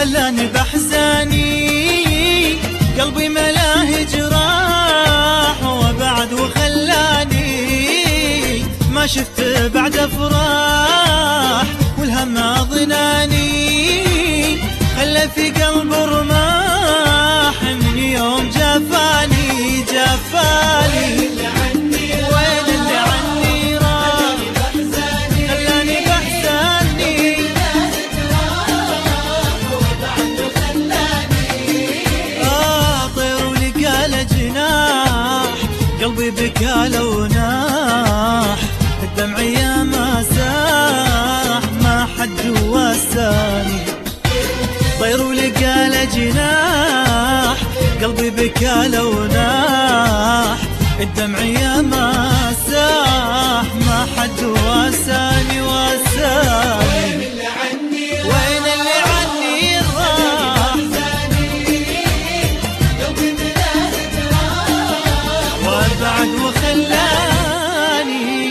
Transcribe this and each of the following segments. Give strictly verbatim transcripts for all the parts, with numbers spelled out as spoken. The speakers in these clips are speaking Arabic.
خلاني بحزاني قلبي ملاه جراح وبعد وخلاني ما شفت بعد افراح والهم اضناني خلى في قلب رماح من يوم جفاني جفاني وين اللي عني راح خلاني بحزاني آه طير ولقى له جناح قلبي بكى لو ناح الدمع يا ما ساح ما حد واساني طير ولقى له جناح قلبي بكى لو ناح الدمع يا ما ساح ما حد واساني واساني وين اللي عني راح وابعد وخلاني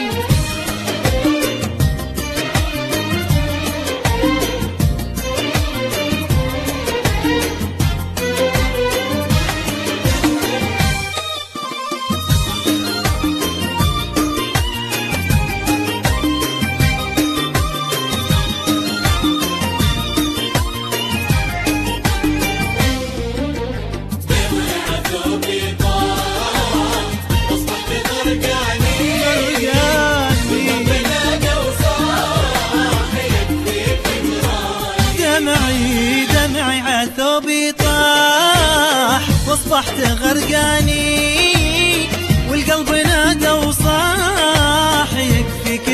دمعي دمعي عثوبي طاح واصبحت غرقاني والقلب نادى وصاح يكفيك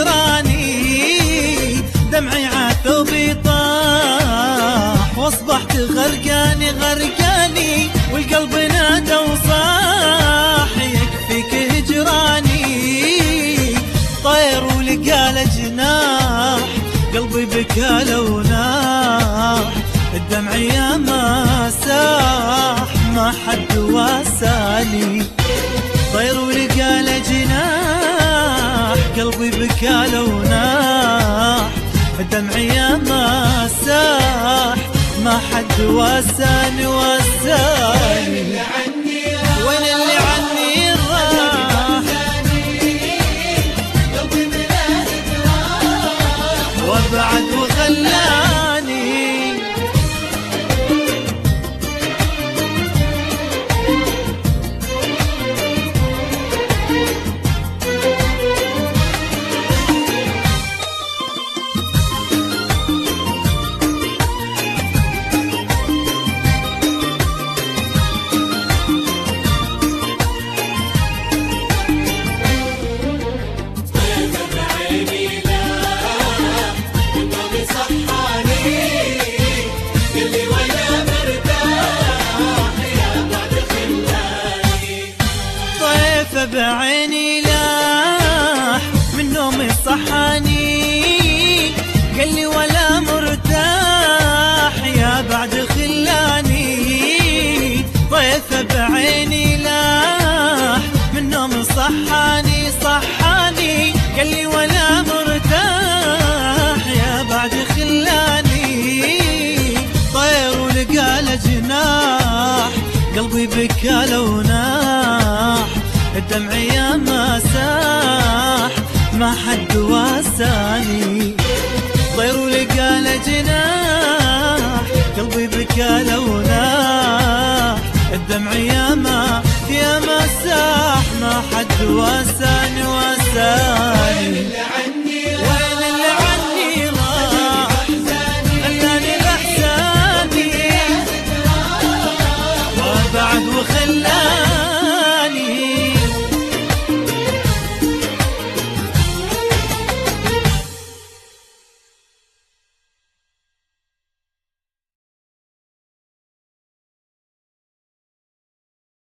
هجراني دمعي عثوبي طاح واصبحت غرقاني غرقاني والقلب نادى وصاح يكفيك هجراني طير ولقى له جناح قلبي بكى لو ناح الدمع يا ما ساح ما حد واساني طير ولقى له جناح قلبي بكى لو ناح الدمع يا ما ساح ما حد واساني واساني وين اللي عني راح وابعد وخلاني بعيني لاح من نومي صحاني قال لي ولا مرتاح يا بعد خلاني طيف بعيني لاح من نومي صحاني صحاني قال لي ولا مرتاح يا بعد خلاني طير ولقى له جناح قلبي بكى لو ناح الدمع يا ما ساح ما حد واساني طير ولقى له جناح